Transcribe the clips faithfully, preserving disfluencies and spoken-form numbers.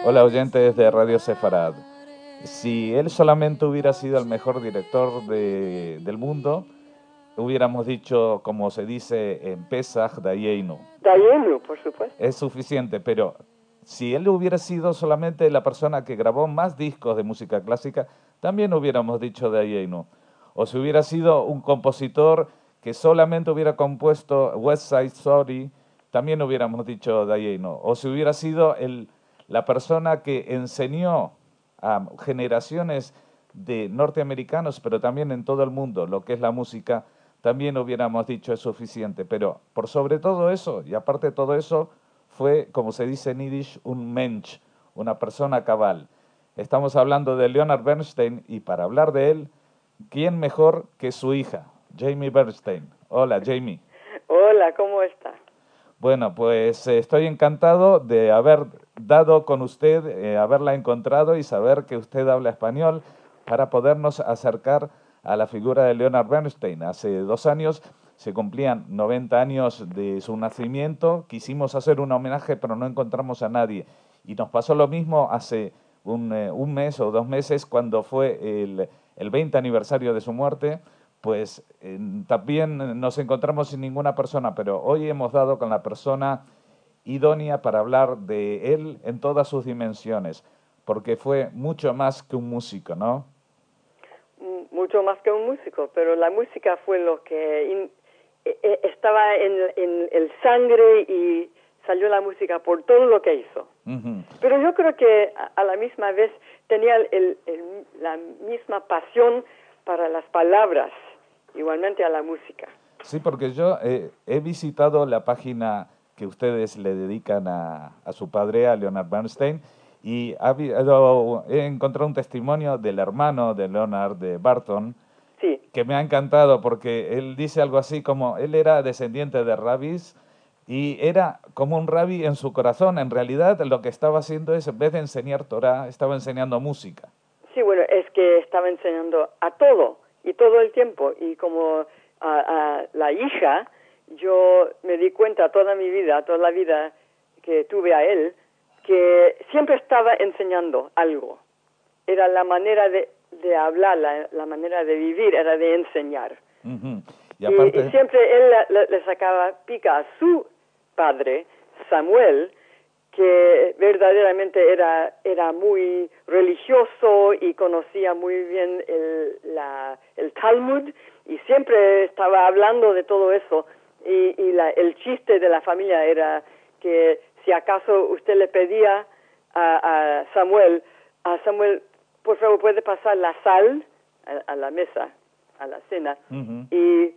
Hola oyentes de Radio Sefarad. Si él solamente hubiera sido el mejor director de- del mundo, hubiéramos dicho, como se dice en Pesach, Dayenu. Dayenu, por supuesto. Es suficiente, pero si él hubiera sido solamente la persona que grabó más discos de música clásica, también hubiéramos dicho Dayenu. O si hubiera sido un compositor que solamente hubiera compuesto West Side Story, también hubiéramos dicho Dayenu. O si hubiera sido el, la persona que enseñó a generaciones de norteamericanos, pero también en todo el mundo, lo que es la música, también hubiéramos dicho es suficiente. Pero por sobre todo eso, y aparte de todo eso, fue, como se dice en Yiddish, un mensch, una persona cabal. Estamos hablando de Leonard Bernstein y para hablar de él, ¿quién mejor que su hija, Jamie Bernstein? Hola, Jamie. Hola, ¿cómo está? Bueno, pues eh, estoy encantado de haber dado con usted, eh, haberla encontrado y saber que usted habla español para podernos acercar a la figura de Leonard Bernstein. Hace dos años se cumplían noventa años de su nacimiento, quisimos hacer un homenaje pero no encontramos a nadie. Y nos pasó lo mismo hace un, eh, un mes o dos meses cuando fue el, el veinte aniversario de su muerte. Pues eh, también nos encontramos sin ninguna persona, pero hoy hemos dado con la persona idónea para hablar de él en todas sus dimensiones, porque fue mucho más que un músico, ¿no? M- Mucho más que un músico, pero la música fue lo que in- e- e- estaba en, en el sangre y salió la música por todo lo que hizo. Ujú. Pero yo creo que a, a la misma vez tenía el- el- el- la misma pasión para las palabras, igualmente a la música. Sí, porque yo eh, he visitado la página que ustedes le dedican a, a su padre, a Leonard Bernstein, y ha habido- he encontrado un testimonio del hermano de Leonard, de Barton, Sí, que me ha encantado porque él dice algo así como, él era descendiente de rabis y era como un rabí en su corazón. En realidad lo que estaba haciendo es, en vez de enseñar Torah, estaba enseñando música. sí, bueno, es que estaba enseñando a todo y todo el tiempo. Y como a, a la hija, yo me di cuenta toda mi vida, toda la vida que tuve a él, que siempre estaba enseñando algo. Era la manera de, de hablar, la, la manera de vivir, era de enseñar. Ujú. Y Y, y aparte, siempre él le, le- le sacaba pica a su padre, Samuel, que verdaderamente era, era muy religioso y conocía muy bien el, la, el Talmud y siempre estaba hablando de todo eso. Y, y la, el chiste de la familia era que si acaso usted le pedía a, a Samuel, a Samuel, por favor, puede pasar la sal a, a la mesa, a la cena, ujú, y,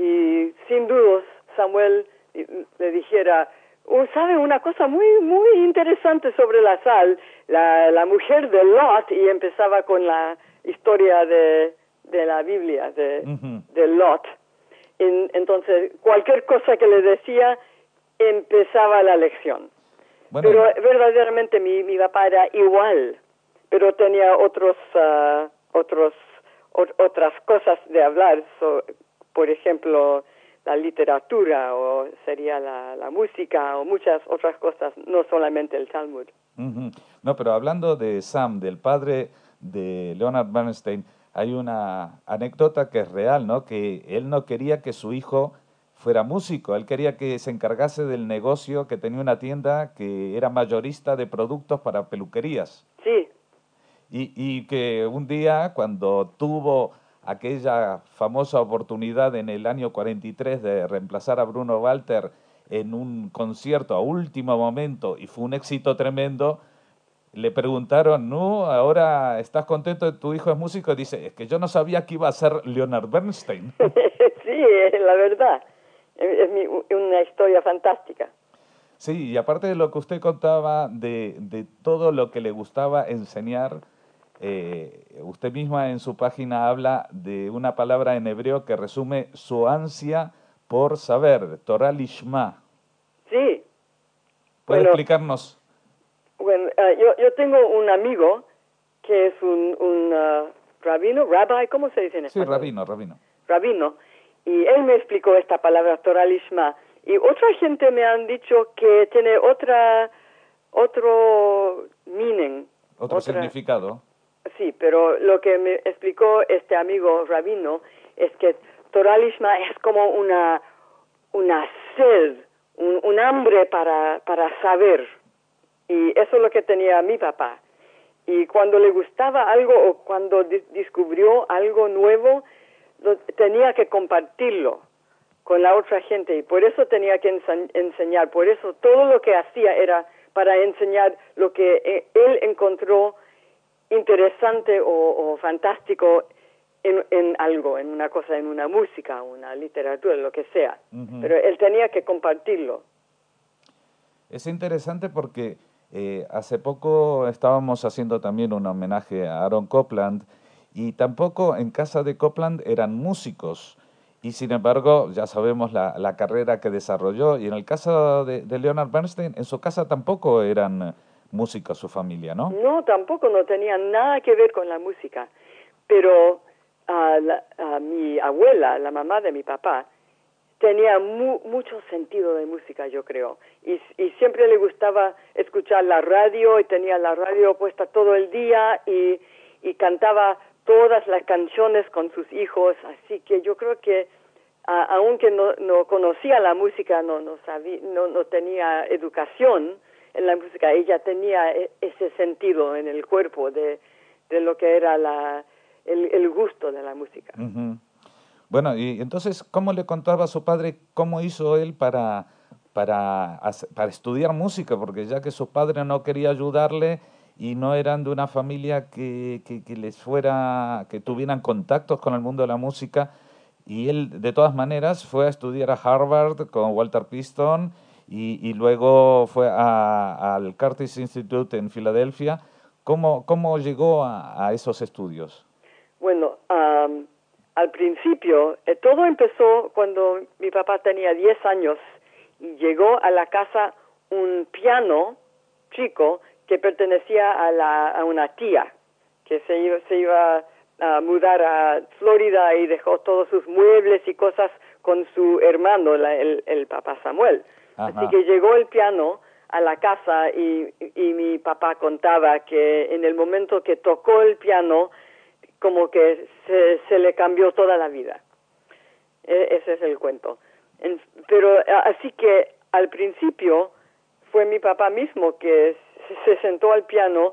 y sin dudas Samuel le dijera, "Oh, ¿sabe una cosa muy muy interesante sobre la sal? La, la mujer de Lot", y empezaba con la historia de, de la Biblia, de, ujú. de Lot. En- entonces, cualquier cosa que le decía, empezaba la lección. Bueno, Pero y- verdaderamente mi, mi papá era igual, pero tenía otros, ah, otros, ot- otras cosas de hablar, so- por ejemplo, la literatura o sería la, la música o muchas otras cosas, no solamente el Talmud. ujú. No, pero hablando de Sam, del padre de Leonard Bernstein, hay una anécdota que es real, ¿no? Que él no quería que su hijo fuera músico, él quería que se encargase del negocio, que tenía una tienda que era mayorista de productos para peluquerías. Sí, Y, y que un día, cuando tuvo aquella famosa oportunidad en el año cuarenta y tres de reemplazar a Bruno Walter en un concierto a último momento y fue un éxito tremendo, le preguntaron, ¿no? Ahora estás contento de tu hijo es músico. Y dice, es que yo no sabía que iba a ser Leonard Bernstein. sí, es la verdad. Es, es mi- una historia fantástica. Sí, y aparte de lo que usted contaba de, de todo lo que le gustaba enseñar, eh, usted misma en su página habla de una palabra en hebreo que resume su ansia por saber, Torah Lishma. Sí, ¿Puede bueno, explicarnos? bueno eh, yo, yo tengo un amigo que es un, un ah, rabino, rabbi, ¿cómo se dice en Sí, español? rabino, rabino. Rabino, y él me explicó esta palabra Torah Lishma, y otra gente me han dicho que tiene otra otro meaning. Otro otra, significado. Sí, pero lo que me explicó este amigo rabino es que Torah Lishma es como una, una sed, un, un hambre para, para saber. Y eso es lo que tenía mi papá. Y cuando le gustaba algo o cuando di- descubrió algo nuevo, lo, tenía que compartirlo con la otra gente. Y por eso tenía que ensa- enseñar. Por eso todo lo que hacía era para enseñar lo que eh, él encontró interesante o, o fantástico en, en algo, en una cosa, en una música, una literatura, lo que sea. Uh-huh. Pero él tenía que compartirlo. Es interesante porque eh, hace poco estábamos haciendo también un homenaje a Aaron Copland y tampoco en casa de Copland eran músicos y sin embargo ya sabemos la, la carrera que desarrolló y en el caso de, de Leonard Bernstein, en su casa tampoco eran músicos su familia, ¿no? No, tampoco no tenía nada que ver con la música, pero uh, la, uh, mi abuela, la mamá de mi papá, tenía mu mucho sentido de música, yo creo, y, y siempre le gustaba escuchar la radio y tenía la radio puesta todo el día y, y cantaba todas las canciones con sus hijos, así que yo creo que uh, aunque no, no conocía la música, no, no, sabía, no, no tenía educación en la música, ella tenía ese sentido en el cuerpo de, de lo que era la, el, el gusto de la música. Uh-huh. Bueno, y entonces, ¿cómo le contaba a su padre cómo hizo él para, para, para estudiar música? Porque ya que su padre no quería ayudarle y no eran de una familia que, que, que les fuera, que tuvieran contactos con el mundo de la música, y él de todas maneras fue a estudiar a Harvard con Walter Piston y, y luego fue a, al Curtis Institute en Filadelfia. ¿Cómo, cómo llegó a, a esos estudios? Bueno, um, al principio, eh, todo empezó cuando mi papá tenía diez años y llegó a la casa un piano chico que pertenecía a, la, a una tía que se iba, se iba a mudar a Florida y dejó todos sus muebles y cosas con su hermano, la, el, el papá Samuel. Ajá. Así que llegó el piano a la casa y, y mi papá contaba que en el momento que tocó el piano, como que se, se le cambió toda la vida. E- ese es el cuento. En, pero así que al principio fue mi papá mismo que se sentó al piano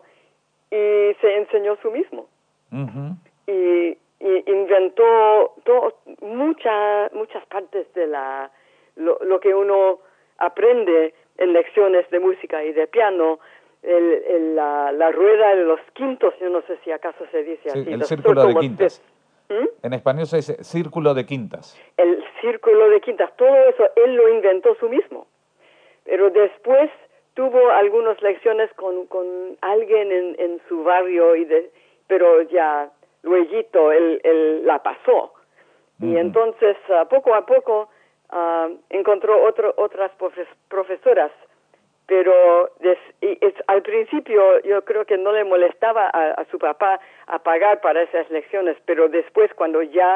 y se enseñó su mismo. Uh-huh. Y, y inventó to, mucha, muchas partes de la lo, lo que uno aprende en lecciones de música y de piano. El, el, la, la rueda de los quintos, yo no sé si acaso se dice sí, así. El círculo de quintas. ¿Mm? En español se dice círculo de quintas. El círculo de quintas, todo eso él lo inventó su mismo. Pero después tuvo algunas lecciones con, con alguien en, en su barrio, y de, pero ya luego él, él la pasó. Uh-huh. Y entonces, uh, poco a poco, uh, encontró otro, otras profesoras. Pero des, y es, al principio yo creo que no le molestaba a, a su papá a pagar para esas lecciones, pero después cuando ya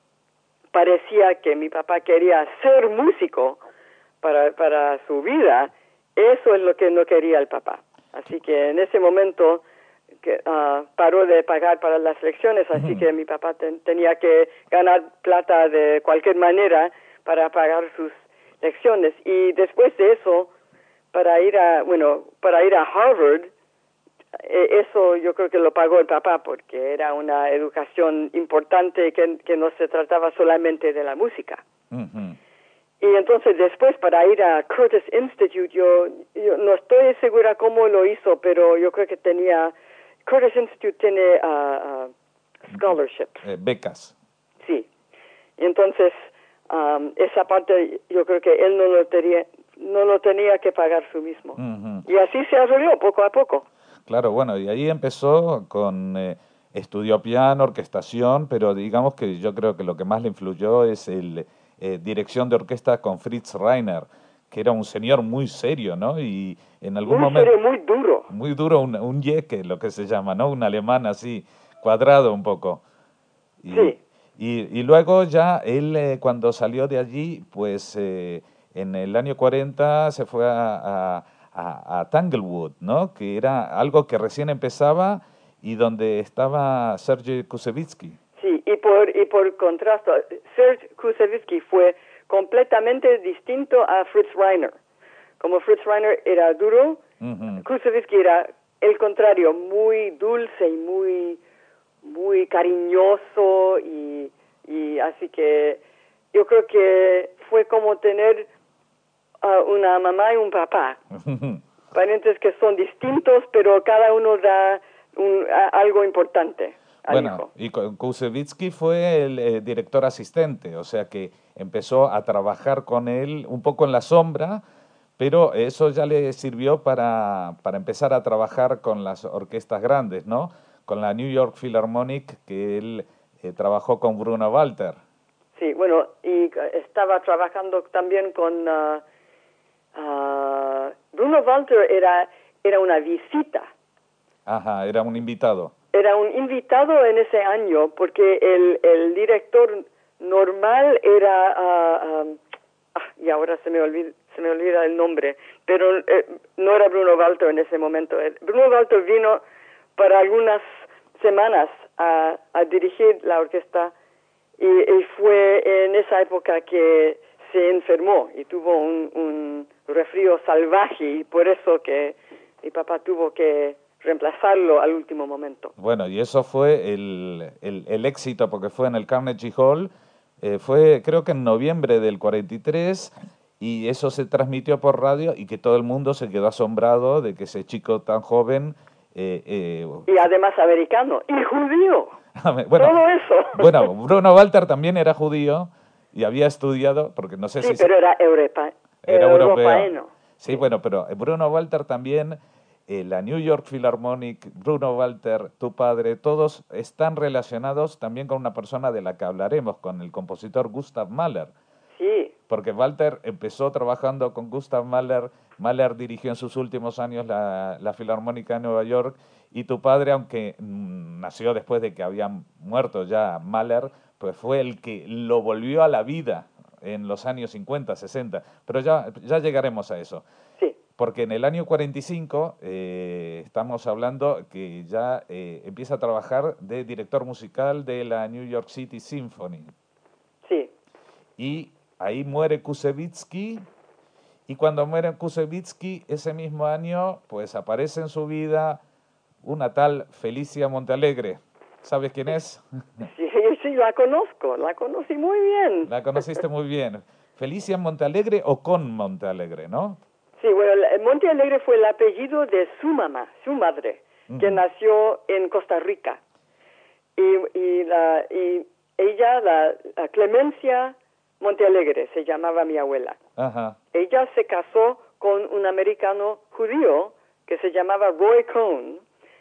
parecía que mi papá quería ser músico para, para su vida, eso es lo que no quería el papá. Así que en ese momento que, uh, paró de pagar para las lecciones, así uh-huh. que mi papá ten, tenía que ganar plata de cualquier manera para pagar sus lecciones. Y después de eso, para ir a, bueno, para ir a Harvard, eh, eso yo creo que lo pagó el papá porque era una educación importante que, que no se trataba solamente de la música. Uh-huh. Y entonces después para ir a Curtis Institute, yo, yo no estoy segura cómo lo hizo, pero yo creo que tenía, Curtis Institute tiene uh, uh, scholarships. Eh, becas. Sí. Entonces, um, esa parte yo creo que él no lo tenía, no lo tenía que pagar su mismo. Uh-huh. Y así se arregló poco a poco. Claro, bueno, y ahí empezó con, eh, estudió piano, orquestación, pero digamos que yo creo que lo que más le influyó es el eh, dirección de orquesta con Fritz Reiner, que era un señor muy serio, ¿no? Y en algún muy momento... serio, muy duro. Muy duro, un, un yeque, lo que se llama, ¿no? Un alemán así, cuadrado un poco. Y, sí. Y, y luego ya él, eh, cuando salió de allí, pues eh, en el año cuarenta se fue a, a, a, a Tanglewood, ¿no? Que era algo que recién empezaba y donde estaba Sergei Koussevitzky. Sí, y por, y por contraste, Serge Koussevitzky fue completamente distinto a Fritz Reiner. Como Fritz Reiner era duro, uh-huh. Koussevitzky era el contrario, muy dulce y muy, muy cariñoso, y, y así que yo creo que fue como tener uh, una mamá y un papá. Parientes que son distintos, pero cada uno da un, a, algo importante. Bueno, y Koussevitzky fue el eh, director asistente, o sea que empezó a trabajar con él un poco en la sombra, pero eso ya le sirvió para, para empezar a trabajar con las orquestas grandes, ¿no? Con la New York Philharmonic, que él eh, trabajó con Bruno Walter. Sí, bueno, y estaba trabajando también con... Uh, uh, Bruno Walter era, era una visita. Ajá, era un invitado. Era un invitado en ese año, porque el, el director normal era, uh, um, ah, y ahora se me olvida, se me olvida el nombre, pero eh, no era Bruno Walter en ese momento. Bruno Walter vino para algunas semanas a, a dirigir la orquesta, y, y fue en esa época que se enfermó y tuvo un, un resfrío salvaje, y por eso que mi papá tuvo que reemplazarlo al último momento. Bueno, y eso fue el, el, el éxito, porque fue en el Carnegie Hall, eh, fue creo que en noviembre del cuarenta y tres, y eso se transmitió por radio, y que todo el mundo se quedó asombrado de que ese chico tan joven... Eh, eh, y además americano, y judío, bueno, todo eso. Bueno, Bruno Walter también era judío, y había estudiado, porque no sé sí, si... Sí, pero era, Europa, era europeo. europeano. Sí, sí, bueno, pero Bruno Walter también... Eh, la New York Philharmonic, Bruno Walter, tu padre, todos están relacionados también con una persona de la que hablaremos, con el compositor Gustav Mahler. Sí. Porque Walter empezó trabajando con Gustav Mahler, Mahler dirigió en sus últimos años la, la Filarmónica de Nueva York, y tu padre, aunque mmm, nació después de que había muerto ya Mahler, pues fue el que lo volvió a la vida en los años cincuenta, sesenta. Pero ya, ya llegaremos a eso. Sí. Porque en el año cuarenta y cinco eh, estamos hablando que ya eh, empieza a trabajar de director musical de la New York City Symphony. Sí. Y ahí muere Koussevitzky, y cuando muere Koussevitzky, ese mismo año, pues aparece en su vida una tal Felicia Montealegre. ¿Sabes quién es? Sí, sí, la conozco, la conocí muy bien. La conociste muy bien. Felicia Montealegre o con Montealegre, ¿no? Sí, bueno, Montealegre fue el apellido de su mamá, su madre, uh-huh. que nació en Costa Rica. Y, y, la, y ella, la, la Clemencia Montealegre, se llamaba mi abuela. Uh-huh. Ella se casó con un americano judío que se llamaba Roy Cohn,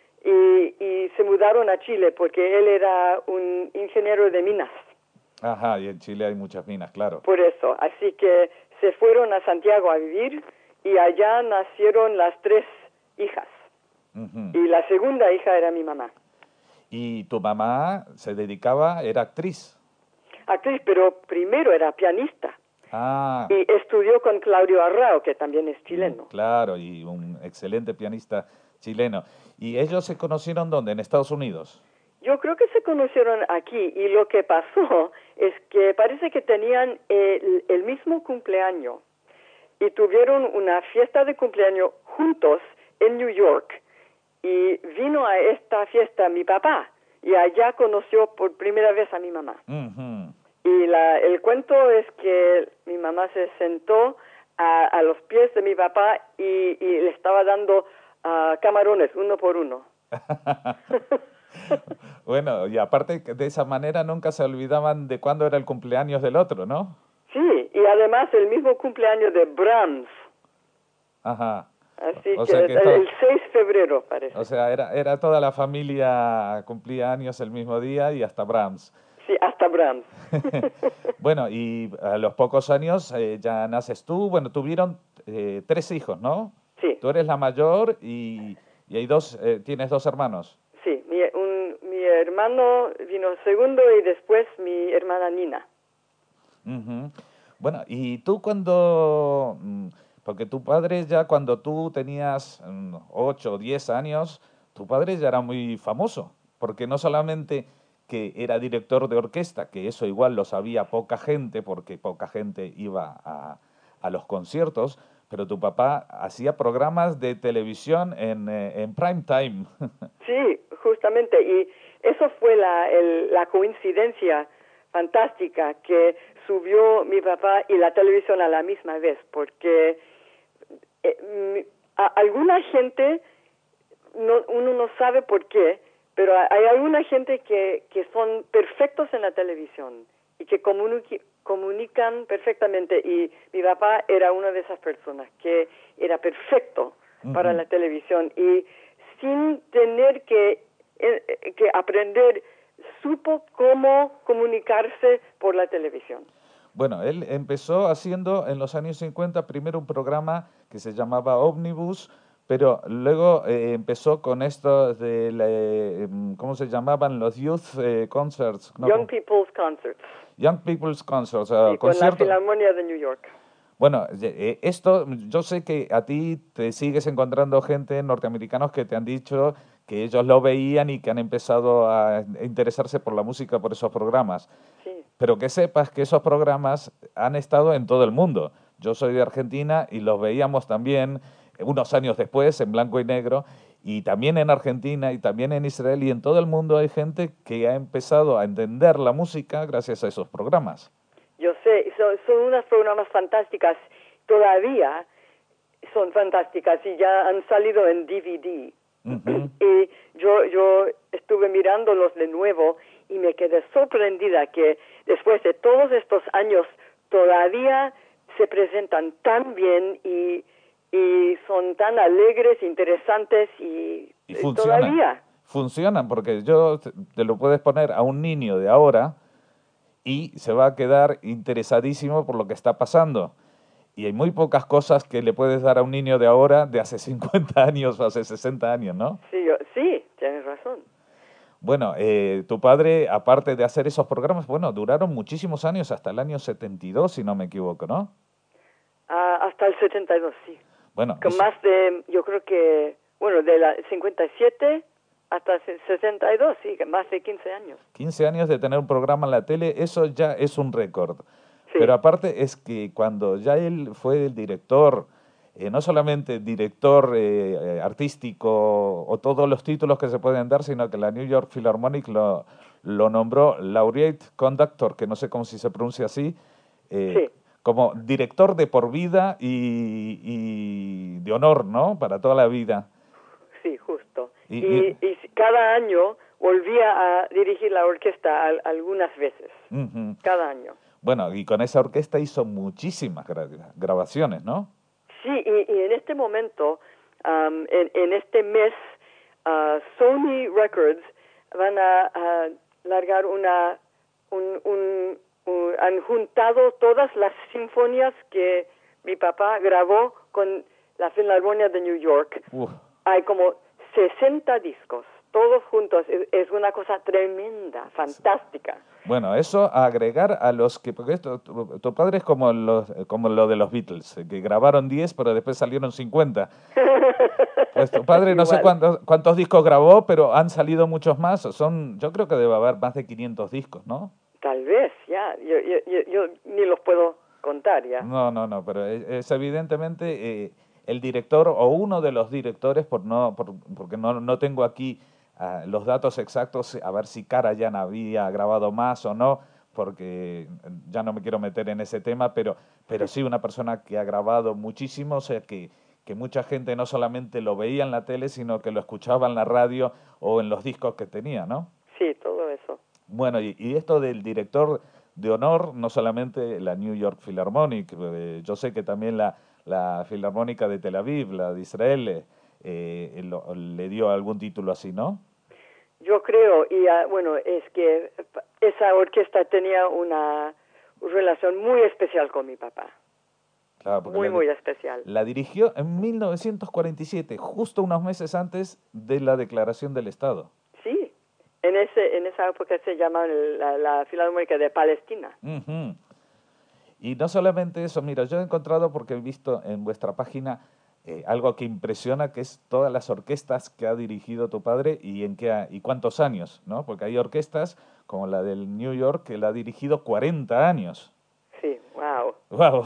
y, y se mudaron a Chile porque él era un ingeniero de minas. Ajá, y en Chile hay muchas minas, claro. Por eso, así que se fueron a Santiago a vivir, y allá nacieron las tres hijas. Uh-huh. Y la segunda hija era mi mamá. ¿Y tu mamá se dedicaba, era actriz? Actriz, pero primero era pianista. Ah. Y estudió con Claudio Arrao, que también es chileno. Claro, y un excelente pianista chileno. ¿Y ellos se conocieron dónde? ¿En Estados Unidos? Yo creo que se conocieron aquí, y lo que pasó es que parece que tenían el, el mismo cumpleaños, y tuvieron una fiesta de cumpleaños juntos en New York, y vino a esta fiesta mi papá, y allá conoció por primera vez a mi mamá. Uh-huh. Y la, el cuento es que mi mamá se sentó a, a los pies de mi papá, y, y le estaba dando uh, camarones uno por uno. Bueno, y aparte de esa manera nunca se olvidaban de cuándo era el cumpleaños del otro, ¿no? Sí, y además el mismo cumpleaños de Brahms. Ajá. Así o que, sea que el, todo, el seis de febrero parece. O sea, era, era toda la familia cumplía años el mismo día, y hasta Brahms. Sí, hasta Brahms. Bueno, y a los pocos años eh, ya naces tú. Bueno, tuvieron eh, tres hijos, ¿no? Sí. Tú eres la mayor, y, y hay dos, eh, tienes dos hermanos. Sí, mi, un, mi hermano vino segundo, y después mi hermana Nina. Uh-huh. Bueno, y tú cuando, Porque tu padre ya cuando tú tenías mm, ocho o diez años, tu padre ya era muy famoso, porque no solamente que era director de orquesta, que eso igual lo sabía poca gente, porque poca gente iba a, a los conciertos, pero tu papá hacía programas de televisión en, eh, en prime time. Sí, justamente, y eso fue la, el- la coincidencia fantástica que subió mi papá y la televisión a la misma vez, porque eh, mm, a- alguna gente, no, uno no sabe por qué, pero ha- hay alguna gente que, que son perfectos en la televisión y que comuniqui- comunican perfectamente, y mi papá era una de esas personas que era perfecto para Ujú. la televisión, y sin tener que, eh, eh, que aprender, supo cómo comunicarse por la televisión. Bueno, él empezó haciendo en los años cincuenta primero un programa que se llamaba Omnibus, pero luego eh, empezó con esto de, la, eh, em, ¿cómo se llamaban? Los Youth eh, Concerts, ¿no? Young ¿Cómo? People's Concerts, Young People's Concerts, uh, sí, con la conciertos. Filarmonía de New York. Bueno, eh, esto, yo sé que a ti te sigues encontrando gente, norteamericanos, que te han dicho que ellos lo veían y que han empezado a interesarse por la música por esos programas. Sí. Pero que sepas que esos programas han estado en todo el mundo. Yo soy de Argentina y los veíamos también eh, unos años después en blanco y negro, y también en Argentina y también en Israel y en todo el mundo hay gente que ha empezado a entender la música gracias a esos programas. Yo sé, son, son unas programas fantásticas, todavía son fantásticas y ya han salido en D V D. Ujú. Y yo, yo estuve mirándolos de nuevo y me quedé sorprendida que después de todos estos años todavía se presentan tan bien y, y son tan alegres, interesantes y, Y y funcionan. todavía. Funcionan porque yo te te lo puedes poner a un niño de ahora y se va a quedar interesadísimo por lo que está pasando. Y hay muy pocas cosas que le puedes dar a un niño de ahora de hace cincuenta años o hace sesenta años, ¿no? Sí, yo, sí, tienes razón. Bueno, eh, tu padre, aparte de hacer esos programas, bueno, duraron muchísimos años, hasta el año setenta y dos, si no me equivoco, ¿no? Ah, hasta el setenta y dos, sí. Bueno, Con eso, más de, yo creo que, bueno, de la cincuenta y siete hasta se- sesenta y dos, sí, que más de quince años. quince años de tener un programa en la tele, eso ya es un récord. Pero Sí, aparte es que cuando ya él fue el director, eh, no solamente director eh, eh, artístico o todos los títulos que se pueden dar, sino que la New York Philharmonic lo, lo nombró Laureate Conductor, que no sé cómo si se pronuncia así, eh, sí, como director de por vida y, y de honor, ¿no? Para toda la vida. sí, justo. Y, y- Y, y si- cada año volvía a dirigir la orquesta al- algunas veces, ujú. cada año. Bueno, y con esa orquesta hizo muchísimas gra- grabaciones, ¿no? Sí, y, y en este momento, am, en, en este mes, ah, Sony Records van a, a largar una, un, un, un- han juntado todas las sinfonías que mi papá grabó con la Filarmonía de New York. Uf. Hay como sesenta discos, todos juntos. Es, es una cosa tremenda, fantástica. Bueno, eso a agregar a los que, porque esto, tu, tu padre es como, los, como lo de los Beatles, eh, que grabaron diez pero después salieron cincuenta. Pues tu padre no sé Igual. cuántos, cuántos discos grabó, pero han salido muchos más. Son, yo creo que debe haber más de quinientos discos, ¿no? Tal vez, ya. Yo, yo, yo, yo ni los puedo contar, ya. No, no, no, pero es, es evidentemente eh, el director o uno de los directores, por no, por- porque no, no tengo aquí ah, los datos exactos, a ver si Karajan había grabado más o no, porque ya no me quiero meter en ese tema, pero, pero sí una persona que ha grabado muchísimo, o sea, que, que mucha gente no solamente lo veía en la tele, sino que lo escuchaba en la radio o en los discos que tenía, ¿no? Sí, todo eso. Bueno, y, y esto del director de honor, no solamente la New York Philharmonic, eh, yo sé que también la, la Filarmónica de Tel Aviv, la de Israel, eh, eh, lo- le dio algún título así, ¿no? Yo creo, y ah, bueno, es que esa orquesta tenía una relación muy especial con mi papá. Claro, porque Muy, la, muy di- especial. la dirigió en mil novecientos cuarenta y siete, justo unos meses antes de la declaración del Estado. Sí. En, ese, en esa época se llamaba la, la Filarmónica de Palestina. Ujú. Y no solamente eso, mira, yo he encontrado, porque he visto en vuestra página eh, algo que impresiona, que es todas las orquestas que ha dirigido tu padre y en qué ha- y cuántos años, ¿no? Porque hay orquestas como la del New York que la ha dirigido cuarenta años. Sí, wow. Wow.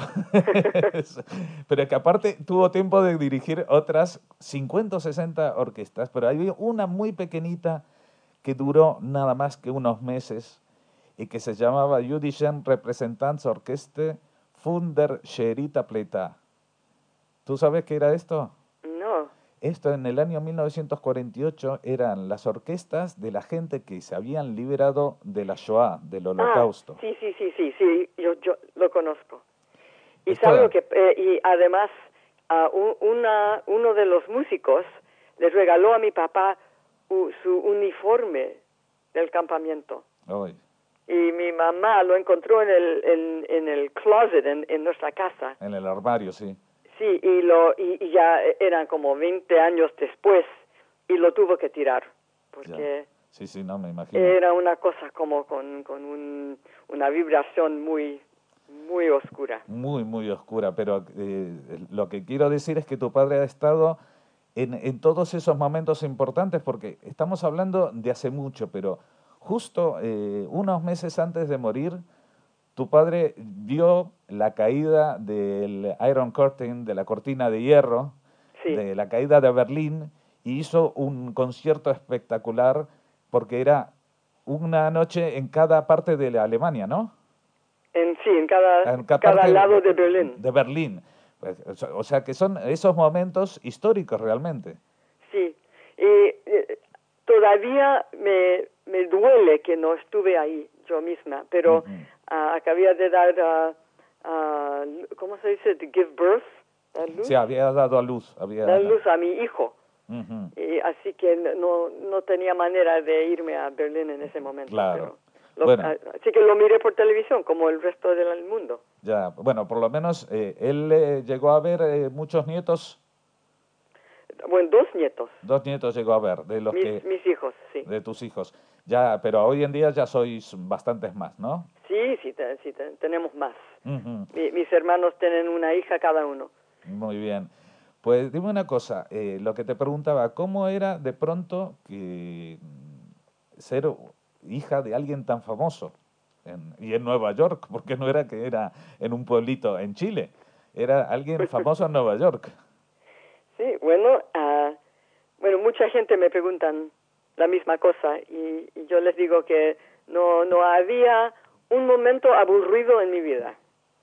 Pero que aparte tuvo tiempo de dirigir otras cincuenta o sesenta orquestas, pero hay una muy pequeñita que duró nada más que unos meses y que se llamaba Jüdischen Repräsentantsorchester von der Scherita Pleta. ¿Tú sabes qué era esto? No. Esto en el año mil novecientos cuarenta y ocho eran las orquestas de la gente que se habían liberado de la Shoah, del Ah, Holocausto. sí, sí, sí, sí, sí, yo, yo lo conozco. Y sabe lo Esto, que, eh, y además, ah, un- una, uno de los músicos les regaló a mi papá u- su uniforme del campamento. ay, Y mi mamá lo encontró en el, en, en el closet en, en nuestra casa. en el armario, sí. Sí, y, lo, y, y ya eran como veinte años después y lo tuvo que tirar, Ya. porque Sí, sí, no, me imagino. era una cosa como con, con un, una vibración muy, muy oscura. Muy, muy oscura, pero eh, lo que quiero decir es que tu padre ha estado en, en todos esos momentos importantes, porque estamos hablando de hace mucho, pero justo eh, unos meses antes de morir, tu padre vio la caída del Iron Curtain, de la cortina de hierro, Sí, de la caída de Berlín, y hizo un concierto espectacular, porque era una noche en cada parte de la Alemania, ¿no? en sí, en cada, En cada cada parte lado de Berlín. de Berlín. Pues, o sea- o sea que son esos momentos históricos realmente. Sí, y eh, todavía me, me duele que no estuve ahí yo misma, pero Ujú. ah, acabé de dar, ah, ah, ¿cómo se dice? To give birth, dar luz, Sí, había dado a luz. Había... dar luz a mi hijo. Ujú. Y así que no, no tenía manera de irme a Berlín en ese momento, Claro. pero lo- Bueno, ah, así que lo miré por televisión como el resto del mundo. ya, bueno, por lo menos eh, él eh, llegó a ver eh, muchos nietos, Bueno, dos nietos, dos nietos llegó a ver, de los mis, que, mis hijos, sí. de tus hijos. Ya, pero hoy en día ya sois bastantes más, ¿no? Sí, sí, te- sí te- tenemos más. Ujú. Mi- mis hermanos tienen una hija cada uno. Muy bien. Pues dime una cosa, eh, lo que te preguntaba, ¿cómo era de pronto que mm, ser hija de alguien tan famoso en- y en Nueva York? Porque no era que era en un pueblito en Chile, era alguien famoso en Nueva York. Sí, bueno, ah, bueno, mucha gente me preguntan la misma cosa y, y yo les digo que no, no había un momento aburrido en mi vida,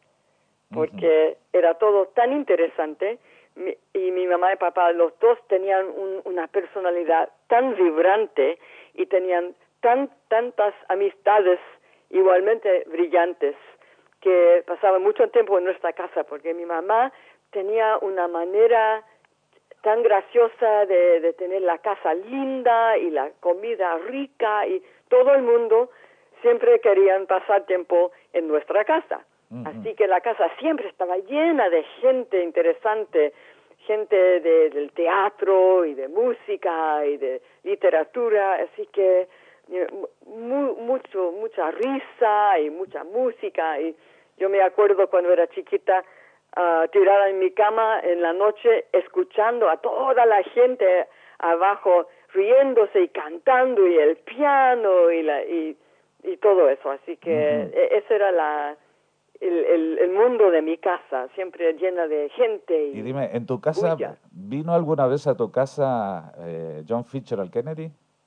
Ujú. porque era todo tan interesante mi- y mi mamá y papá, los dos tenían un- una personalidad tan vibrante y tenían tan tantas amistades igualmente brillantes que pasaban mucho tiempo en nuestra casa porque mi mamá tenía una manera tan graciosa de, de tener la casa linda y la comida rica y todo el mundo siempre querían pasar tiempo en nuestra casa. Ujú. Así que la casa siempre estaba llena de gente interesante, gente de- del teatro y de música y de literatura, así que eh, mu- mucho, mucha risa y mucha música. Y yo me acuerdo cuando era chiquita, ah, tirada en mi cama en la noche, escuchando a toda la gente abajo riéndose y cantando y el piano y la y, y todo eso. Así que Ujú. e- ese era la el, el, el mundo de mi casa, siempre llena de gente Y y dime, ¿en tu casa bulla. vino alguna vez a tu casa eh, John Fitzgerald Kennedy?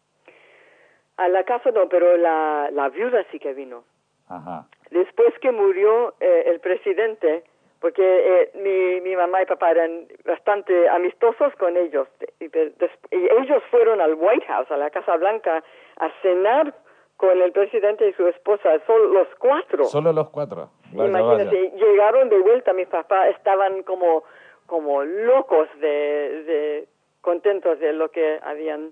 A la casa no, pero la, la viuda sí que vino. Ajá. Después que murió eh, el presidente, porque eh, mi, mi mamá y papá eran bastante amistosos con ellos, y, de- des- y ellos fueron al White House, a la Casa Blanca, a cenar con el presidente y su esposa, solo los cuatro. Solo los cuatro. Vaya, vaya. Imagínate, llegaron de vuelta, mis papás estaban como, como locos de, de contentos de lo que habían,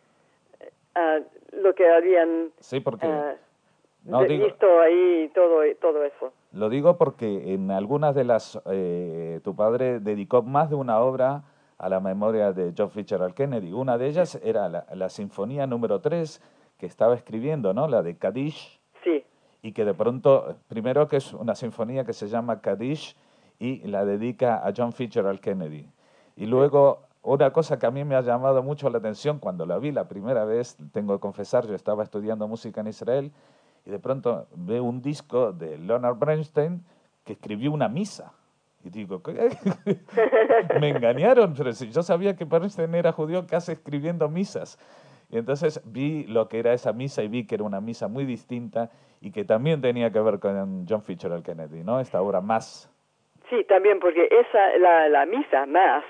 ah, lo que habían Sí, porque ah, no de- digo, visto ahí y todo, todo eso. lo digo porque en algunas de las eh, tu padre dedicó más de una obra a la memoria de John Fitzgerald Kennedy. Una de ellas era la, la Sinfonía número tres que estaba escribiendo, ¿no? La de Kadish. Sí, y que de pronto, primero que es una sinfonía que se llama Kaddish y la dedica a John Fitzgerald Kennedy. Y luego, una cosa que a mí me ha llamado mucho la atención cuando la vi la primera vez, tengo que confesar, yo estaba estudiando música en Israel y de pronto veo un disco de Leonard Bernstein que escribió una misa. Y digo, ¿qué? Me engañaron, pero si yo sabía que Bernstein era judío, ¿qué hace escribiendo misas? Y entonces vi lo que era esa misa y vi que era una misa muy distinta y que también tenía que ver con John Fitzgerald Kennedy, ¿no? Esta obra más. Sí, también porque esa, la, la misa más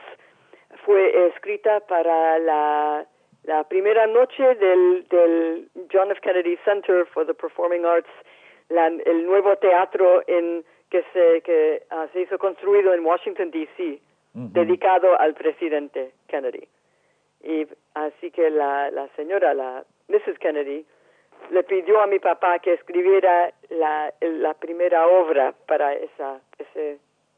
fue escrita para la, la primera noche del, del John F. Kennedy Center for the Performing Arts, la, el nuevo teatro en que se que uh, se hizo construido en Washington D C, uh-huh. dedicado al presidente Kennedy. Y así que la, la señora, la missus Kennedy, le pidió a mi papá que escribiera la, la primera obra para esa ese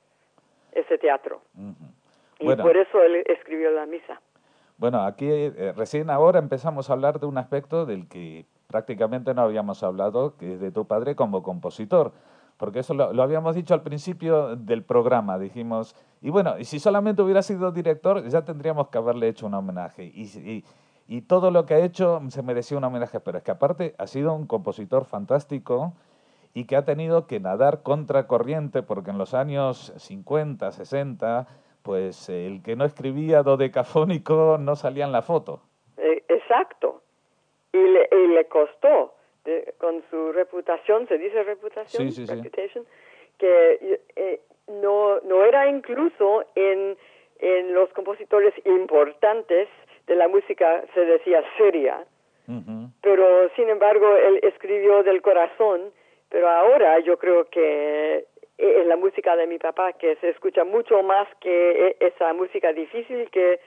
ese teatro. Uh-huh. Y bueno, por eso él escribió la misa. Bueno, aquí eh, recién ahora empezamos a hablar de un aspecto del que prácticamente no habíamos hablado, que es de tu padre como compositor. Porque eso lo, lo habíamos dicho al principio del programa, dijimos, y bueno, y si solamente hubiera sido director, ya tendríamos que haberle hecho un homenaje. Y, y, y todo lo que ha hecho se merecía un homenaje, pero es que aparte ha sido un compositor fantástico y que ha tenido que nadar contra corriente, porque en los años cincuenta, sesenta, pues el que no escribía dodecafónico no salía en la foto. Eh, exacto, y le, y le costó. De, con su reputación, ¿se dice reputación? Sí, sí, Reputation, sí. Que eh, no, no era incluso en, en los compositores importantes de la música, se decía seria, uh-huh. pero sin embargo él escribió del corazón, pero ahora yo creo que en la música de mi papá, que se escucha mucho más que esa música difícil que...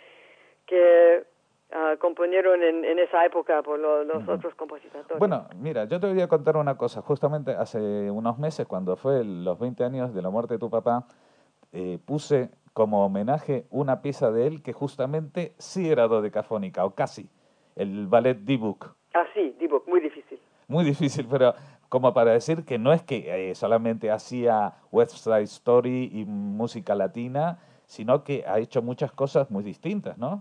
que Uh, componieron en, en esa época por lo, los uh-huh. otros compositores. Bueno, mira, yo te voy a contar una cosa. Justamente hace unos meses, cuando fue el, los veinte años de la muerte de tu papá, eh, puse como homenaje una pieza de él que justamente sí era dodecafónica, o casi, el ballet Dibuk. Ah, sí, Dibuk, muy difícil. Muy difícil, pero como para decir que no es que eh, solamente hacía West Side Story y música latina, sino que ha hecho muchas cosas muy distintas, ¿no?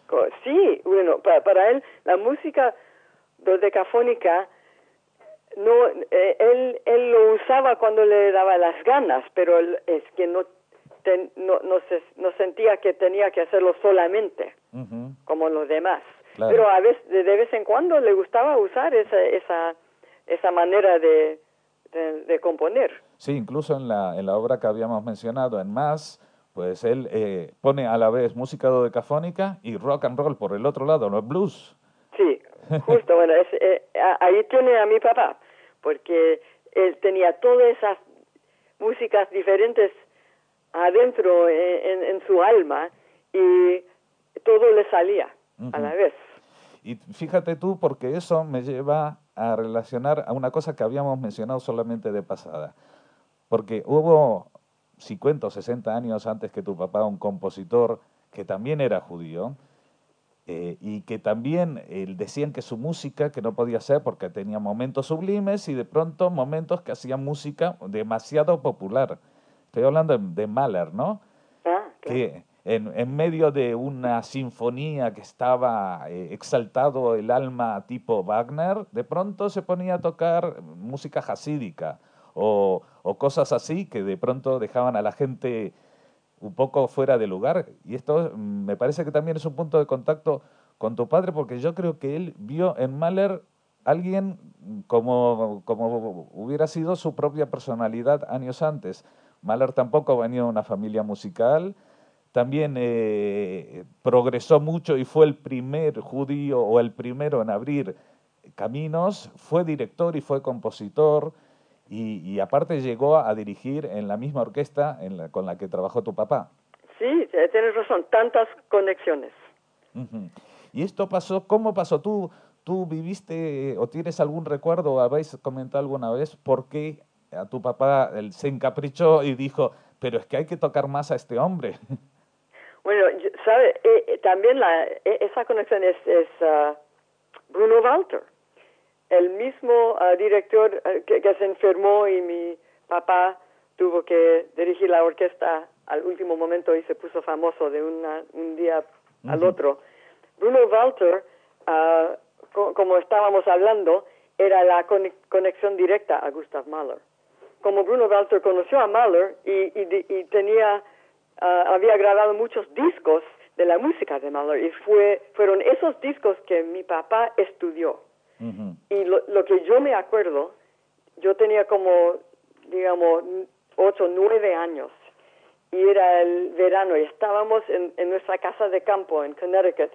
Sí, bueno, para, para él la música dodecafónica, no, eh, él, él lo usaba cuando le daba las ganas, pero él, es que no, ten, no, no, se, no sentía que tenía que hacerlo solamente, uh-huh. como los demás. Claro. Pero a veces, de vez en cuando le gustaba usar esa, esa, esa manera de, de, de componer. Sí, incluso en la, en la obra que habíamos mencionado, en Más, pues él eh, pone a la vez música dodecafónica y rock and roll por el otro lado, ¿no? Blues. Sí, justo, bueno, es, eh, ahí tiene a mi papá, porque él tenía todas esas músicas diferentes adentro en, en su alma y todo le salía uh-huh. a la vez. Y fíjate tú, porque eso me lleva a relacionar a una cosa que habíamos mencionado solamente de pasada, porque hubo cincuenta o sesenta años antes que tu papá, un compositor que también era judío, eh, y que también eh, decían que su música, que no podía ser porque tenía momentos sublimes y de pronto momentos que hacían música demasiado popular. Estoy hablando de, de Mahler, ¿no? Ah, claro. Que en, en medio de una sinfonía que estaba eh, exaltado el alma tipo Wagner, de pronto se ponía a tocar música jasídica, O, o cosas así que de pronto dejaban a la gente un poco fuera de lugar. Y esto me parece que también es un punto de contacto con tu padre, porque yo creo que él vio en Mahler alguien como, como hubiera sido su propia personalidad años antes. Mahler tampoco venía de una familia musical, también eh, progresó mucho y fue el primer judío o el primero en abrir caminos, fue director y fue compositor. Y, y aparte llegó a dirigir en la misma orquesta en la, con la que trabajó tu papá. Sí, tienes razón, tantas conexiones. Uh-huh. ¿Y esto pasó? ¿Cómo pasó? ¿Tú, tú viviste o tienes algún recuerdo o habéis comentado alguna vez por qué a tu papá él se encaprichó y dijo, pero es que hay que tocar más a este hombre? Bueno, ¿sabe? Eh, también la, esa conexión es, es uh, Bruno Walter. el mismo uh, director uh, que, que se enfermó y mi papá tuvo que dirigir la orquesta al último momento y se puso famoso de una, un día uh-huh. al otro. Bruno Walter, uh, co- como estábamos hablando, era la con- conexión directa a Gustav Mahler. Como Bruno Walter conoció a Mahler y, y, y tenía, uh, había grabado muchos discos de la música de Mahler y fue, fueron esos discos que mi papá estudió. Uh-huh. Y lo, lo que yo me acuerdo, yo tenía como, digamos, ocho, nueve años y era el verano y estábamos en, en nuestra casa de campo en Connecticut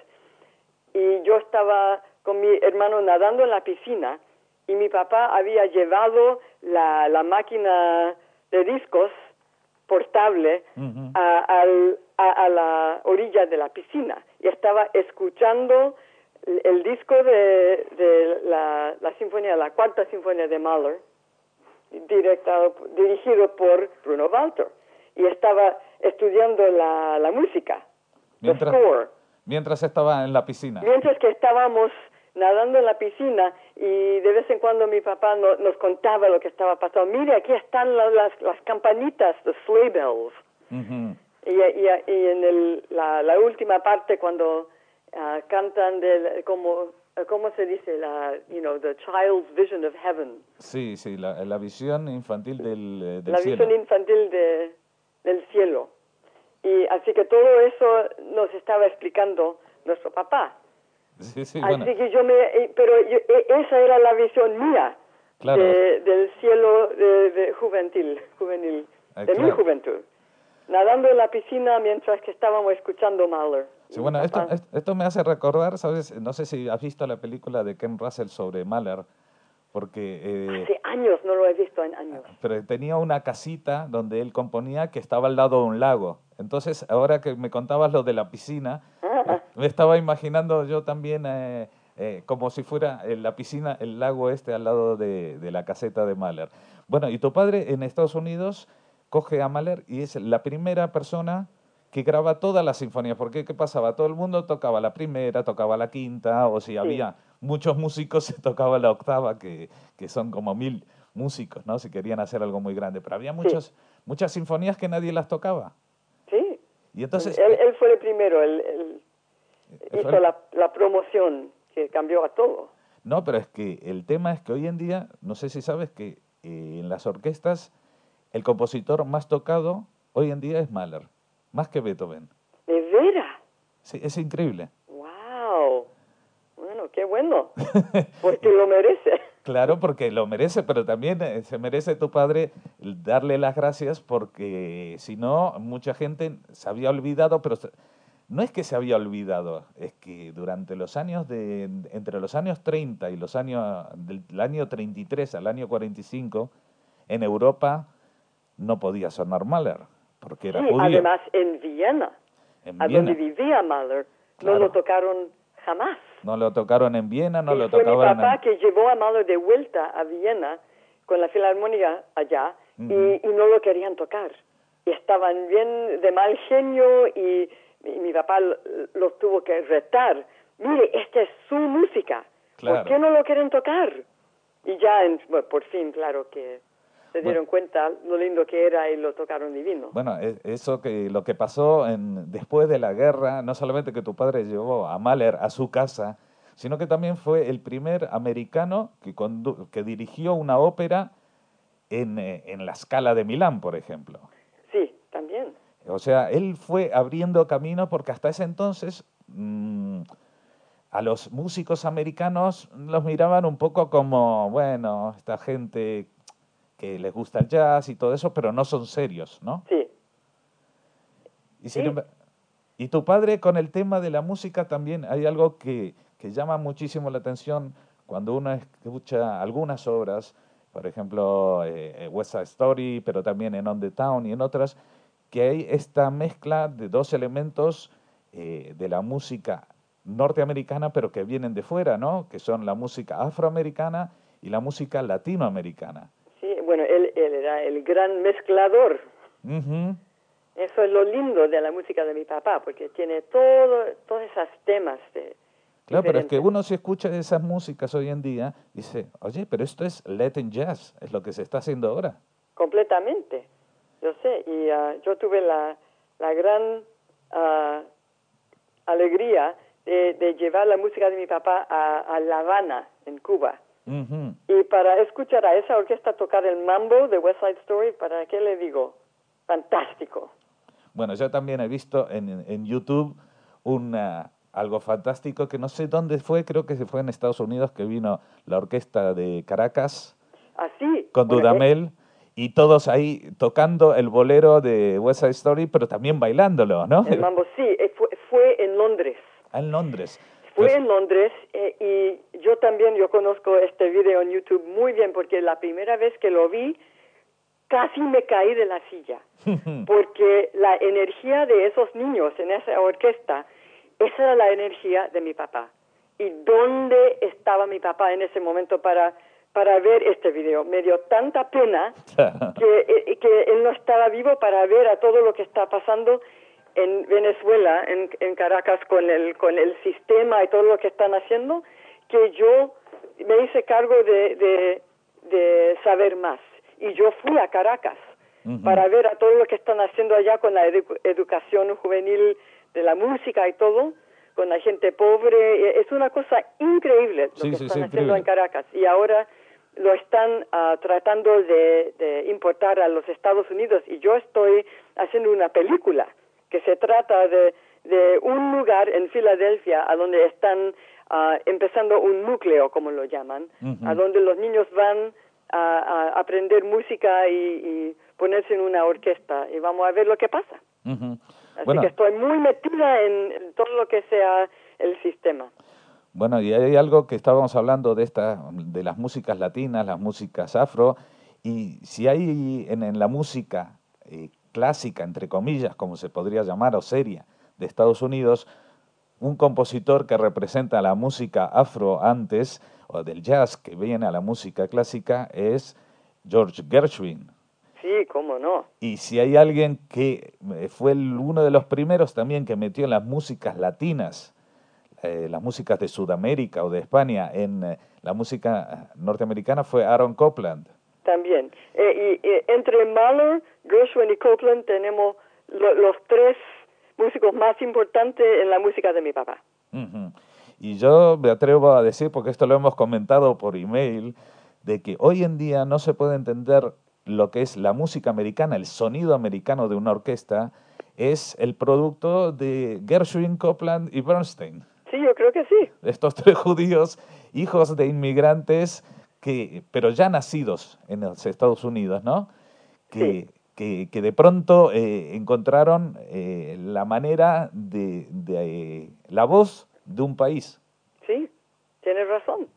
y yo estaba con mi hermano nadando en la piscina y mi papá había llevado la, la máquina de discos portable uh-huh. a, al, a, a la orilla de la piscina y estaba escuchando el, el disco de, de la, la sinfonía, la cuarta sinfonía de Mahler, directado, dirigido por Bruno Walter, y estaba estudiando la, la música, mientras, el score. Mientras estaba en la piscina. Mientras que estábamos nadando en la piscina y de vez en cuando mi papá no, nos contaba lo que estaba pasando. Mire, aquí están las, las, las campanitas, the sleigh bells. Uh-huh. Y, y, y en el, la, la última parte cuando uh, cantan del, como, ¿cómo se dice? La, you know, the child's vision of heaven. Sí, sí, la, la visión infantil del, del la cielo. La visión infantil de, del cielo. Y así que todo eso nos estaba explicando nuestro papá. Sí, sí, Así bueno. que yo me, pero yo, esa era la visión mía claro. de, del cielo de, de juvenil, juvenil, eh, de claro. mi juventud, nadando en la piscina mientras que estábamos escuchando Mahler. Sí, bueno, esto, esto me hace recordar, ¿sabes? No sé si has visto la película de Ken Russell sobre Mahler, porque... Eh, Hace años, no lo he visto en años. Pero tenía una casita donde él componía que estaba al lado de un lago. Entonces, ahora que me contabas lo de la piscina, ah. me estaba imaginando yo también eh, eh, como si fuera la piscina, el lago este al lado de, de la caseta de Mahler. Bueno, y tu padre en Estados Unidos coge a Mahler y es la primera persona que graba todas las sinfonías. Porque ¿qué pasaba? Todo el mundo tocaba la primera, tocaba la quinta, o si sí. había muchos músicos, se tocaba la octava, que, que son como mil músicos, ¿no? Si querían hacer algo muy grande. Pero había muchos, sí. muchas sinfonías que nadie las tocaba. Sí. Y entonces... Él, él fue el primero, él, él hizo el... la, la promoción que cambió a todo. No, pero es que el tema es que hoy en día, no sé si sabes que eh, en las orquestas el compositor más tocado hoy en día es Mahler, más que Beethoven. ¿De veras? Sí, es increíble. ¡Wow! Bueno, qué bueno, porque lo merece. Claro, porque lo merece, pero también eh, se merece tu padre darle las gracias porque si no, mucha gente se había olvidado, pero se, no es que se había olvidado, es que durante los años de, entre los años treinta y los años, del año treinta y tres al año cuarenta y cinco, en Europa no podía sonar Mahler, porque era sí, judío. Además, en Viena, en a Viena. donde vivía Mahler, claro. no lo tocaron jamás. No lo tocaron en Viena, no y lo fue tocaban mi papá en... que llevó a Mahler de vuelta a Viena con la filarmónica allá uh-huh. y, y no lo querían tocar. Y estaban bien de mal genio y, y mi papá los tuvo que retar. Mire, esta es su música. Claro. ¿Por qué no lo quieren tocar? Y ya, en, bueno, por fin, claro que se dieron bueno, cuenta lo lindo que era y lo tocaron divino. Bueno, eso que lo que pasó en, después de la guerra, no solamente que tu padre llevó a Mahler a su casa, sino que también fue el primer americano que, condu que dirigió una ópera en, en la Scala de Milán, por ejemplo. Sí, también. O sea, él fue abriendo camino porque hasta ese entonces mmm, a los músicos americanos los miraban un poco como, bueno, esta gente que les gusta el jazz y todo eso, pero no son serios, ¿no? Sí. Y, sin sí. y tu padre con el tema de la música también hay algo que, que llama muchísimo la atención cuando uno escucha algunas obras, por ejemplo, eh, West Side Story, pero también en On the Town y en otras, que hay esta mezcla de dos elementos eh, de la música norteamericana, pero que vienen de fuera, ¿no? Que son la música afroamericana y la música latinoamericana. Sí, bueno, él, él era el gran mezclador. Uh-huh. Eso es lo lindo de la música de mi papá, porque tiene todo, todos esos temas de, Claro, pero es que diferente. uno si escucha esas músicas hoy en día, dice, oye, pero esto es Latin Jazz, es lo que se está haciendo ahora. Completamente, yo sé, y uh, yo tuve la, la gran uh, alegría de, de llevar la música de mi papá a, a La Habana, en Cuba. Uh-huh. Y para escuchar a esa orquesta tocar el mambo de West Side Story, ¿para qué le digo? Fantástico. Bueno, yo también he visto en, en YouTube una, algo fantástico que no sé dónde fue, creo que se fue en Estados Unidos, que vino la orquesta de Caracas Así, con bueno, eh, Dudamel y todos ahí tocando el bolero de West Side Story, pero también bailándolo, ¿no? el mambo sí, eh, fue, fue en Londres. En Londres. Fue Pues, en Londres eh, y yo también, yo conozco este video en YouTube muy bien porque la primera vez que lo vi, casi me caí de la silla. Porque la energía de esos niños en esa orquesta, esa era la energía de mi papá. ¿Y dónde estaba mi papá en ese momento para, para ver este video? Me dio tanta pena que, eh, que él no estaba vivo para ver a todo lo que está pasando en Venezuela, en, en Caracas, con el, con el sistema y todo lo que están haciendo, que yo me hice cargo de, de, de saber más. Y yo fui a Caracas uh-huh. para ver a todo lo que están haciendo allá con la edu- educación juvenil de la música y todo, con la gente pobre. Es una cosa increíble lo sí, que sí, están sí, haciendo increíble. en Caracas. Y ahora lo están uh, tratando de, de importar a los Estados Unidos. Y yo estoy haciendo una película que se trata de, de un lugar en Filadelfia a donde están uh, empezando un núcleo, como lo llaman, uh-huh. a donde los niños van a, a aprender música y, y ponerse en una orquesta. Y vamos a ver lo que pasa. Uh-huh. Así bueno, que estoy muy metida en, en todo lo que sea el sistema. Bueno, y hay algo que estábamos hablando de esta, de las músicas latinas, las músicas afro, y si hay en, en la música eh, clásica, entre comillas, como se podría llamar, o seria, de Estados Unidos, un compositor que representa la música afro antes, o del jazz que viene a la música clásica, es George Gershwin. Sí, cómo no. Y si hay alguien que fue el, uno de los primeros también que metió en las músicas latinas, eh, las músicas de Sudamérica o de España en eh, la música norteamericana, fue Aaron Copland. También. Eh, y, y entre Mahler, Gershwin y Copland tenemos lo, los tres músicos más importantes en la música de mi papá. Uh-huh. Y yo me atrevo a decir, porque esto lo hemos comentado por email, de que hoy en día no se puede entender lo que es la música americana, el sonido americano de una orquesta, es el producto de Gershwin, Copland y Bernstein. Sí, yo creo que sí. Estos tres judíos, hijos de inmigrantes, que, pero ya nacidos en los Estados Unidos, ¿no? Que, sí. que, que de pronto eh, encontraron eh, la manera de, de eh, la voz de un país. Sí, tienes razón.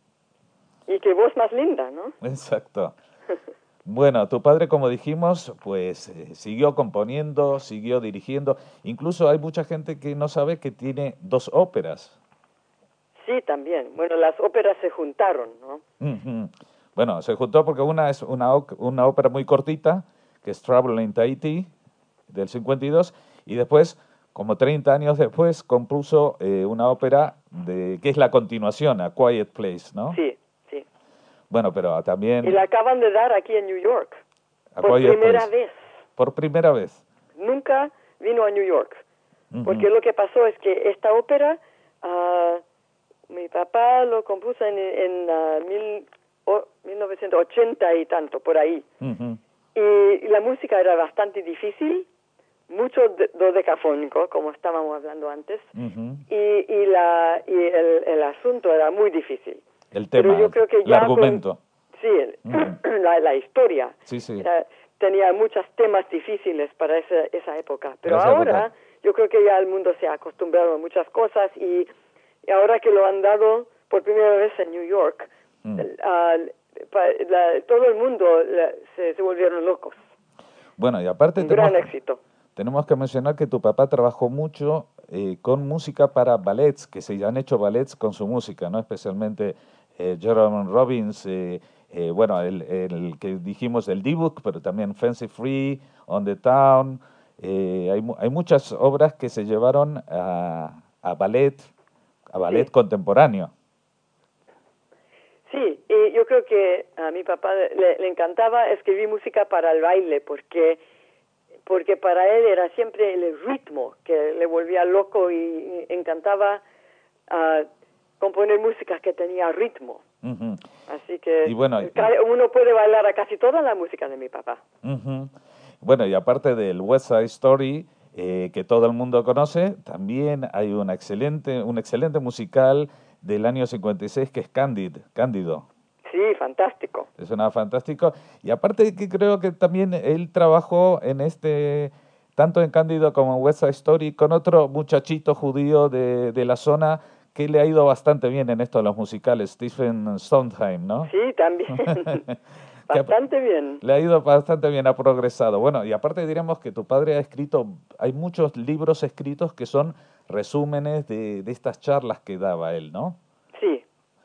Y qué voz más linda, ¿no? Exacto. Bueno, tu padre, como dijimos, pues eh, siguió componiendo, siguió dirigiendo. Incluso hay mucha gente que no sabe que tiene dos óperas. Sí, también. Bueno, las óperas se juntaron, ¿no? Uh-huh. Bueno, se juntó porque una es una, una ópera muy cortita, que es Trouble in Tahiti, del cincuenta y dos, y después, como treinta años después, compuso eh, una ópera de que es la continuación, A Quiet Place, ¿no? Sí, sí. Bueno, pero también... Y la acaban de dar aquí en New York, A por Quiet primera Place. vez. Por primera vez. Nunca vino a New York, Uh-huh. porque lo que pasó es que esta ópera... Uh, mi papá lo compuso en, en uh, mil, oh, mil novecientos ochenta y tanto, por ahí. Uh-huh. Y, y la música era bastante difícil, mucho de, dodecafónico, como estábamos hablando antes, Uh-huh. y, y, la, y el, el asunto era muy difícil. El tema, Pero yo creo que el ya argumento. Con, sí, el, uh-huh. la, la historia. Sí, sí. Era, tenía muchos temas difíciles para esa, esa época. Pero esa ahora época. yo creo que ya el mundo se ha acostumbrado a muchas cosas y... Y ahora que lo han dado por primera vez en New York, mm. uh, pa, la, todo el mundo la, se, se volvieron locos. Bueno, y aparte Un tenemos, gran éxito. Tenemos que mencionar que tu papá trabajó mucho eh, con música para ballets, que se han hecho ballets con su música, ¿no? Especialmente eh, Jerome Robbins, eh, eh, bueno, el, el que dijimos, el D-Book, pero también Fancy Free, On the Town. Eh, hay, hay muchas obras que se llevaron a, a ballet, a ballet Sí. contemporáneo. Sí, y yo creo que a mi papá le, le encantaba escribir música para el baile, porque porque para él era siempre el ritmo que le volvía loco, y, y encantaba uh, componer música que tenía ritmo. Uh-huh. Así que y bueno, uno puede bailar a casi toda la música de mi papá. Uh-huh. Bueno, y aparte del West Side Story, eh, que todo el mundo conoce, también hay una excelente, un excelente musical del año cincuenta y seis que es Candid, Cándido. Sí, fantástico. Es una fantástico. Y aparte que creo que también él trabajó en este, tanto en Cándido como en West Side Story, con otro muchachito judío de, de la zona que le ha ido bastante bien en esto de los musicales, Stephen Sondheim, ¿no? Sí, también. Bastante bien. Le ha ido bastante bien, ha progresado. Bueno, y aparte diremos que tu padre ha escrito, hay muchos libros escritos que son resúmenes de, de estas charlas que daba él, ¿no? Sí.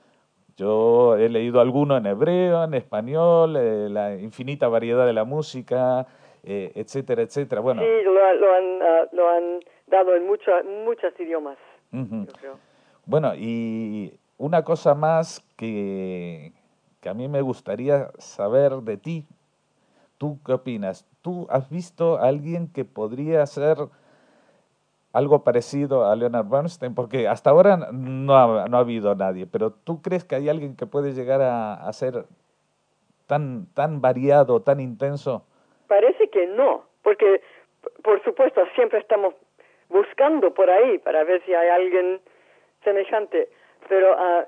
Yo he leído alguno en hebreo, en español, eh, la infinita variedad de la música, eh, etcétera, etcétera. Bueno, Sí, lo, lo, han, uh, lo han dado en mucho, muchos idiomas, uh-huh. yo creo. Bueno, y una cosa más que, que a mí me gustaría saber de ti, ¿tú qué opinas? ¿Tú has visto a alguien que podría ser algo parecido a Leonard Bernstein? Porque hasta ahora no ha, no ha habido nadie, pero ¿tú crees que hay alguien que puede llegar a, a ser tan, tan variado, tan intenso? Parece que no, porque por supuesto siempre estamos buscando por ahí para ver si hay alguien semejante, pero uh,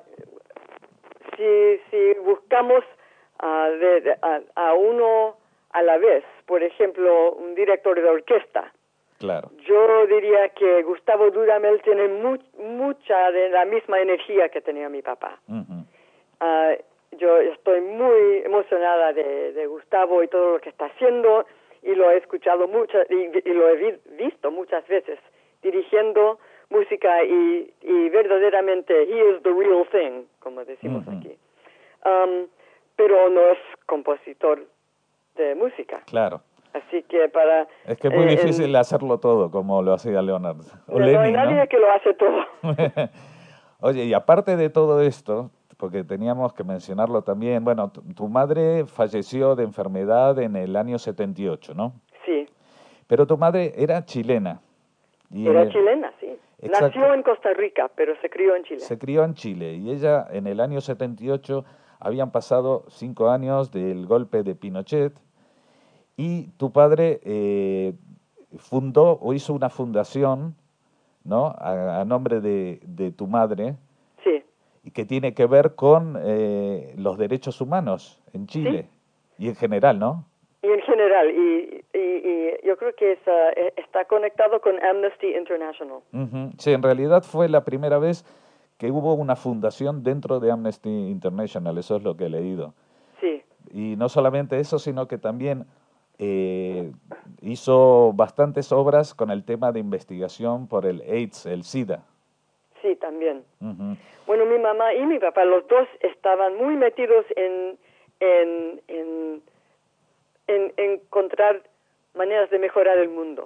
si, si buscamos uh, de, de, a, a uno a la vez, por ejemplo, un director de orquesta, claro. Yo diría que Gustavo Dudamel tiene mu mucha de la misma energía que tenía mi papá. Uh-huh. uh, yo estoy muy emocionada de, de Gustavo y todo lo que está haciendo, y lo he escuchado mucho y, y lo he vi visto muchas veces dirigiendo música, y, y verdaderamente he is the real thing, como decimos uh-huh. aquí. Um, pero no es compositor de música. Claro. Así que para... Es que es muy eh, difícil en, hacerlo todo como lo hacía Leonard. O no, Lenny, no hay nadie ¿no? que lo hace todo. Oye, y aparte de todo esto, porque teníamos que mencionarlo también, bueno, tu, tu madre falleció de enfermedad en el año setenta y ocho, ¿no? Sí. Pero tu madre era chilena. Y en Era el, chilena, sí. exacto, Nació en Costa Rica, pero se crió en Chile. Se crió en Chile y ella en el año setenta y ocho habían pasado cinco años del golpe de Pinochet y tu padre eh, fundó o hizo una fundación, ¿no? A, a nombre de, de tu madre, Sí. y que tiene que ver con eh, los derechos humanos en Chile Sí. y en general, ¿no? Y en general, y, y, y yo creo que es, uh, está conectado con Amnesty International. Uh-huh. Sí, en realidad fue la primera vez que hubo una fundación dentro de Amnesty International, eso es lo que he leído. Sí. Y no solamente eso, sino que también eh, hizo bastantes obras con el tema de investigación por el AIDS, el SIDA. Sí, también. Uh-huh. Bueno, mi mamá y mi papá, los dos estaban muy metidos en, en, en, en encontrar maneras de mejorar el mundo.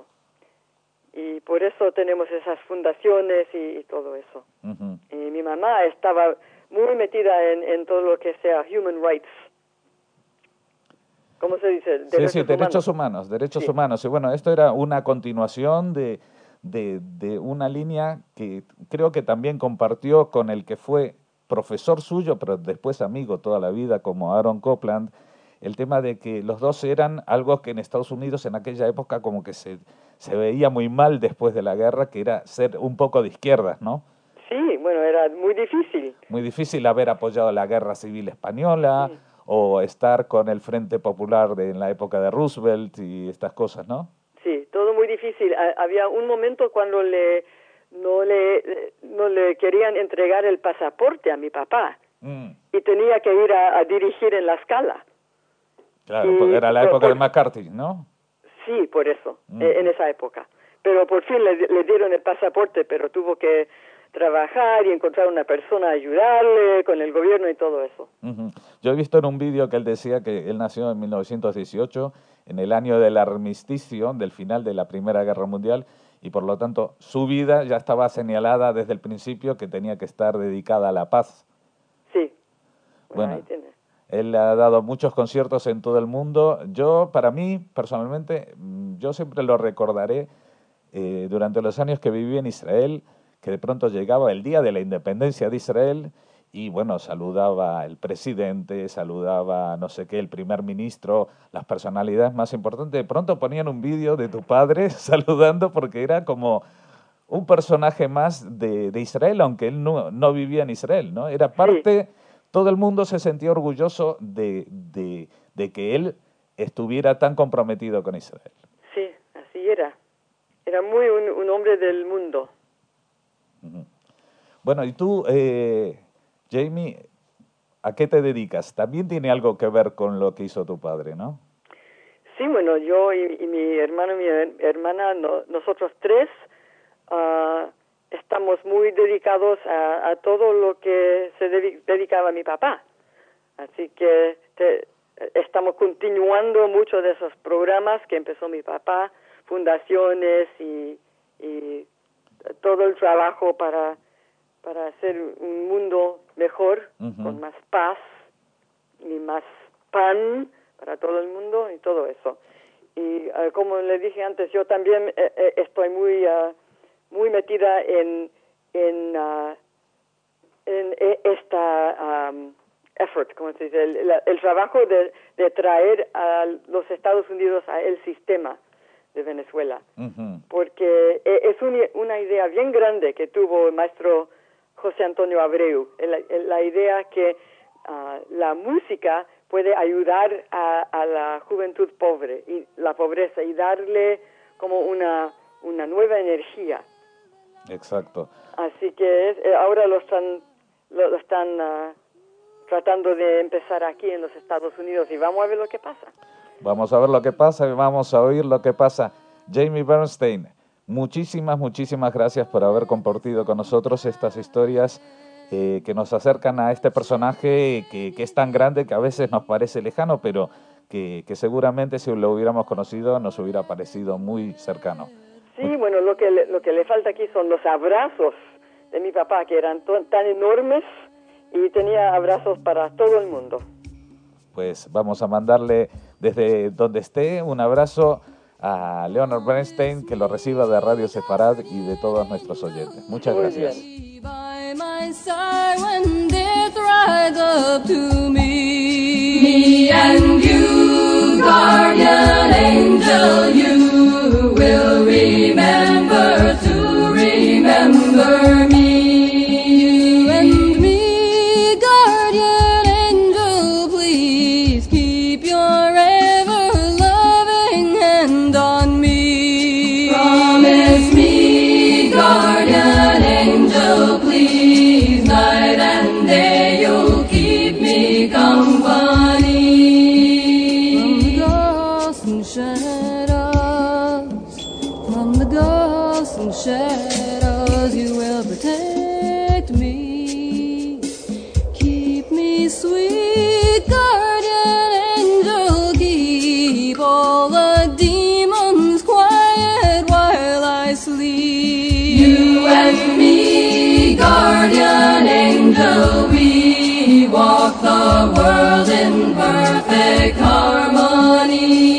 Y por eso tenemos esas fundaciones y, y todo eso. Uh-huh. Y mi mamá estaba muy metida en, en todo lo que sea human rights. ¿Cómo se dice? Sí, Derechos sí, derechos humanos. humanos, derechos Sí. humanos. Y bueno, esto era una continuación de, de, de una línea que creo que también compartió con el que fue profesor suyo, pero después amigo toda la vida, como Aaron Copland, el tema de que los dos eran algo que en Estados Unidos en aquella época como que se, se veía muy mal después de la guerra, que era ser un poco de izquierdas, ¿no? Sí, bueno, era muy difícil. Muy difícil haber apoyado la Guerra Civil Española, Sí. o estar con el Frente Popular de, en la época de Roosevelt y estas cosas, ¿no? Sí, todo muy difícil. Ha, había un momento cuando le no le no le querían entregar el pasaporte a mi papá, mm. y tenía que ir a, a dirigir en la Scala. Claro, y, porque era la por, época por, de McCarthy, ¿no? Sí, por eso, Mm. eh, en esa época. Pero por fin le, le dieron el pasaporte, pero tuvo que trabajar y encontrar una persona a ayudarle con el gobierno y todo eso. Uh-huh. Yo he visto en un vídeo que él decía que él nació en mil novecientos dieciocho, en el año del armisticio, del final de la Primera Guerra Mundial, y por lo tanto su vida ya estaba señalada desde el principio que tenía que estar dedicada a la paz. Sí. Bueno, ahí tienes. él ha dado muchos conciertos en todo el mundo. Yo, para mí, personalmente, yo siempre lo recordaré eh, durante los años que viví en Israel, que de pronto llegaba el día de la independencia de Israel y, bueno, saludaba el presidente, saludaba, no sé qué, el primer ministro, las personalidades más importantes. De pronto ponían un vídeo de tu padre saludando porque era como un personaje más de, de Israel, aunque él no, no vivía en Israel, ¿no? Era parte... Sí. Todo el mundo se sentía orgulloso de, de, de que él estuviera tan comprometido con Israel. Sí, así era. Era muy un, un hombre del mundo. Uh-huh. Bueno, y tú, eh, Jamie, ¿a qué te dedicas? También tiene algo que ver con lo que hizo tu padre, ¿no? Sí, bueno, yo y, y mi hermano y mi hermana, no, nosotros tres, uh, estamos muy dedicados a, a todo lo que se de, dedicaba mi papá. Así que te, estamos continuando muchos de esos programas que empezó mi papá, fundaciones y, y todo el trabajo para, para hacer un mundo mejor, uh-huh. con más paz y más pan para todo el mundo y todo eso. Y uh, como le dije antes, yo también eh, eh, estoy muy... Uh, muy metida en en, uh, en esta um, effort, ¿cómo se dice? El, el, el trabajo de, de traer a los Estados Unidos a el sistema de Venezuela. Uh-huh. Porque es un, una idea bien grande que tuvo el maestro José Antonio Abreu, la, la idea que uh, la música puede ayudar a, a la juventud pobre y la pobreza y darle como una, una nueva energía. Exacto. Así que eh, ahora lo están, lo, lo están uh, tratando de empezar aquí en los Estados Unidos y vamos a ver lo que pasa. Vamos a ver lo que pasa y vamos a oír lo que pasa. Jamie Bernstein, muchísimas, muchísimas gracias por haber compartido con nosotros estas historias eh, que nos acercan a este personaje que, que es tan grande que a veces nos parece lejano, pero que, que seguramente si lo hubiéramos conocido nos hubiera parecido muy cercano. Sí, bueno, lo que le, lo que le falta aquí son los abrazos de mi papá, que eran to- tan enormes y tenía abrazos para todo el mundo. Pues vamos a mandarle desde donde esté un abrazo a Leonard Bernstein, que lo reciba de Radio Sefarad y de todos nuestros oyentes. Muchas Muy gracias. Bien. Me and you, guardian angel, you will remember to remember me. You and me, guardian angel, please keep your ever loving hand on me. Promise me, guardian angel, please, night and day you'll keep me company. From the ghosts and shadows, you will protect me. Keep me, sweet guardian angel, keep all the demons quiet while I sleep. You and me, guardian angel, we walk the world in perfect harmony.